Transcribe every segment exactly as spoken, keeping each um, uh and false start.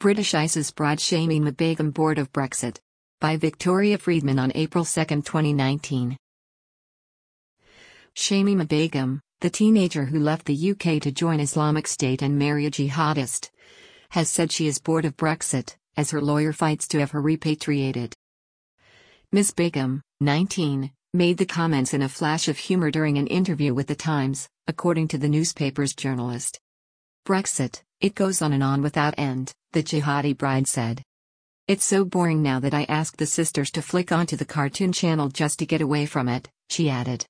British ISIS bride Shamima Begum bored of Brexit. By Victoria Friedman on April second twenty nineteen. Shamima Begum, the teenager who left the U K to join Islamic State and marry a jihadist, has said she is bored of Brexit, as her lawyer fights to have her repatriated. Miz Begum, nineteen, made the comments in a flash of humour during an interview with The Times, according to the newspaper's journalist. Brexit, it goes on and on without end, the jihadi bride said. It's so boring now that I ask the sisters to flick onto the cartoon channel just to get away from it, she added.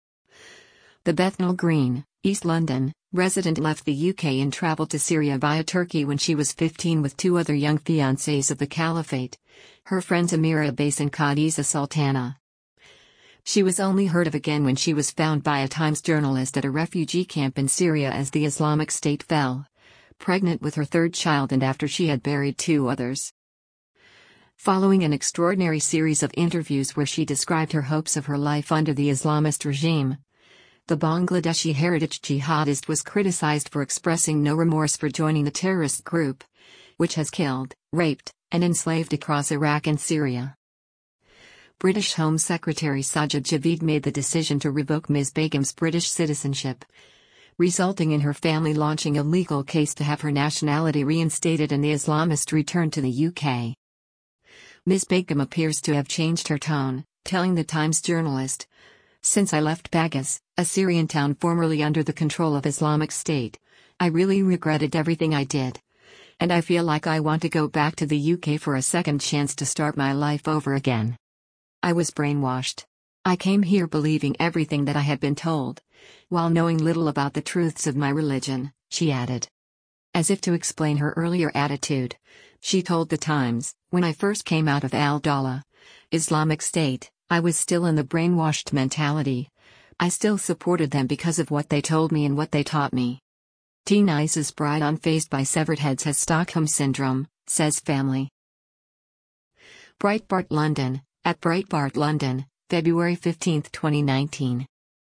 The Bethnal Green, East London, resident left the U K and travelled to Syria via Turkey when she was fifteen with two other young fiancés of the Caliphate, her friends Amira Abbas and Khadija Sultana. She was only heard of again when she was found by a Times journalist at a refugee camp in Syria as the Islamic State fell, pregnant with her third child and after she had buried two others. Following an extraordinary series of interviews where she described her hopes of her life under the Islamist regime, the Bangladeshi heritage jihadist was criticized for expressing no remorse for joining the terrorist group, which has killed, raped, and enslaved across Iraq and Syria. British Home Secretary Sajid Javid made the decision to revoke Miz Begum's British citizenship, resulting in her family launching a legal case to have her nationality reinstated and the Islamist returned to the U K. Miz Begum appears to have changed her tone, telling the Times journalist, "Since I left Baghouz, a Syrian town formerly under the control of Islamic State, I really regretted everything I did. And I feel like I want to go back to the U K for a second chance to start my life over again. I was brainwashed. I came here believing everything that I had been told, while knowing little about the truths of my religion," she added. As if to explain her earlier attitude, she told The Times, "When I first came out of Al-Dawla, Islamic State, I was still in the brainwashed mentality. I still supported them because of what they told me and what they taught me." Teen ISIS bride unfazed by severed heads has Stockholm Syndrome, says family. Breitbart London, at Breitbart London, February fifteenth twenty nineteen.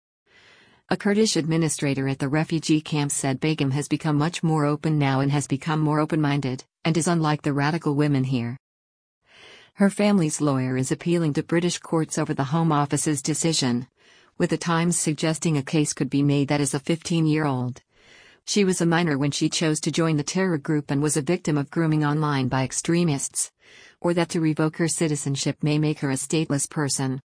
A Kurdish administrator at the refugee camp said Begum has become much more open now and has become more open-minded, and is unlike the radical women here. Her family's lawyer is appealing to British courts over the Home Office's decision, with The Times suggesting a case could be made that as a fifteen-year-old, she was a minor when she chose to join the terror group and was a victim of grooming online by extremists, or that to revoke her citizenship may make her a stateless person.